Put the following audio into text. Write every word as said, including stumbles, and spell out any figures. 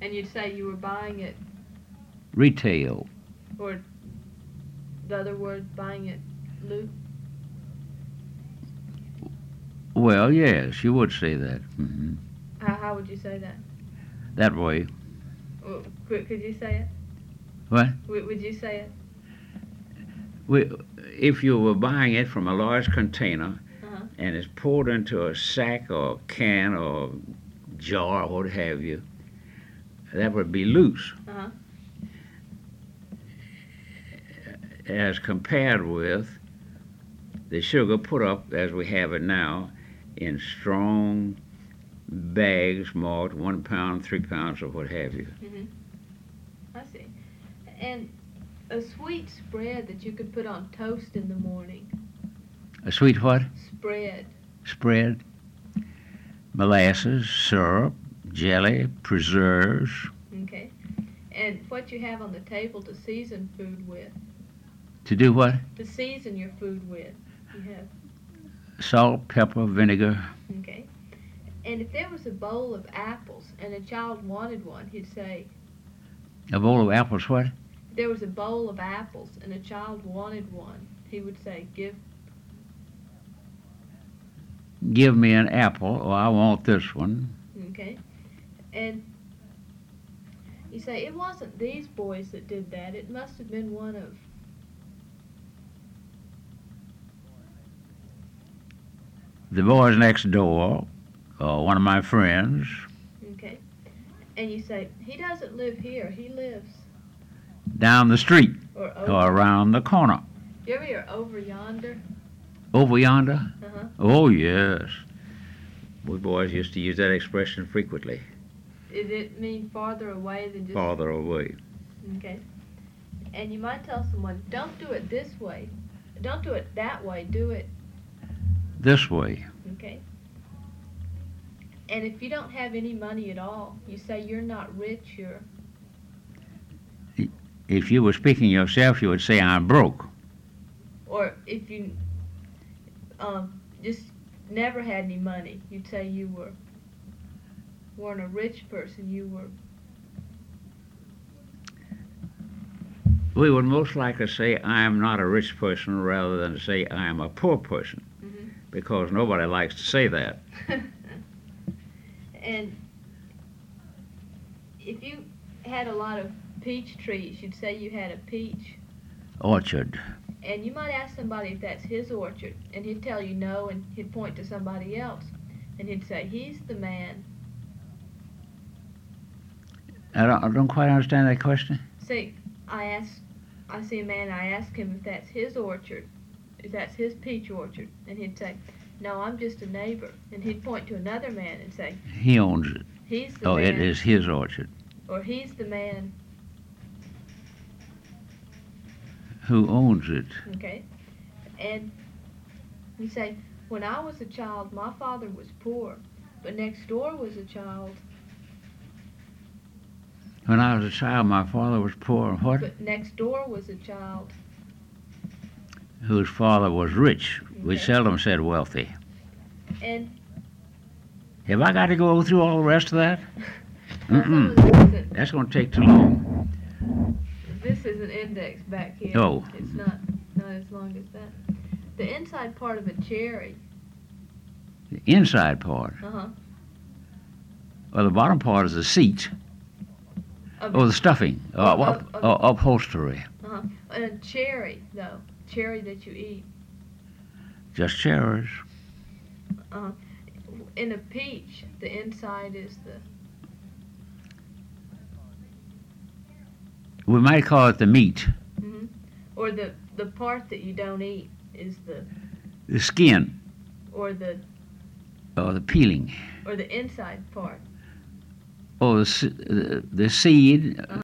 And you'd say you were buying it, Retail. or the other word, buying it loot? Well, yes, you would say that. hmm How, how would you say that? That way. Well, could, could you say it? What? Would, would you say it? We, if you were buying it from a large container Uh-huh. and it's poured into a sack or can or jar or what have you, that would be loose. Uh-huh. As compared with the sugar put up as we have it now in strong bags marked one pound, three pounds, or what have you. Mm-hmm. I see. And a sweet spread that you could put on toast in the morning. A sweet what? Spread. Spread. Molasses, syrup, jelly, preserves. Okay. And what you have on the table to season food with. To do what? To season your food with. You have. Salt, pepper, vinegar. Okay. And if there was a bowl of apples and a child wanted one, he'd say, A bowl of apples, what? if there was a bowl of apples and a child wanted one, he would say, give. Give me an apple, or I want this one. Okay. And you say, it wasn't these boys that did that. It must have been one of. The boys next door, or one of my friends. Okay. And you say, he doesn't live here. He lives. Down the street, Or over. or around the corner. You ever hear over yonder? Over yonder? Uh-huh. Oh, yes. We boys used to use that expression frequently. Did it mean farther away than just. Farther away. Okay. And you might tell someone, don't do it this way. Don't do it that way. Do it. This way. Okay. And if you don't have any money at all, you say you're not rich, you're. If you were speaking yourself, you would say, I'm broke. Or if you um, just never had any money, you'd say you were weren't a rich person. You were. We would most likely say, I am not a rich person, rather than to say, I am a poor person. Mm-hmm. Because nobody likes to say that. And if you had a lot of peach trees, you'd say you had a peach. Orchard. And you might ask somebody if that's his orchard, and he'd tell you no, and he'd point to somebody else. And he'd say, he's the man. I don't, I don't quite understand that question. See, I ask, I see a man, I ask him if that's his orchard, if that's his peach orchard, and he'd say, no, I'm just a neighbor. And he'd point to another man and say, He owns it. he's the Oh, man. it is his orchard. Or he's the man. Who owns it? Okay. And you say, when I was a child, my father was poor, but next door was a child, When I was a child, my father was poor. What? but next door was a child. Whose father was rich. We Okay. seldom said wealthy. And Have I got to go through all the rest of that? some Mm-mm. of this isn't- That's going to take too long. this is an index back here. Oh. It's not, not as long as that. The inside part of a cherry. The inside part. Uh-huh. Well, the bottom part is the seat. Of Oh, the stuffing. Uh, Of- up, of- uh, upholstery. Uh-huh. And a cherry, though. Cherry that you eat. Just cherries. Uh-huh. In a peach, the inside is the. We might call it the meat. hmm Or the the part that you don't eat is the. The skin. Or the Or the peeling. or the inside part. Or the, se- the, the seed.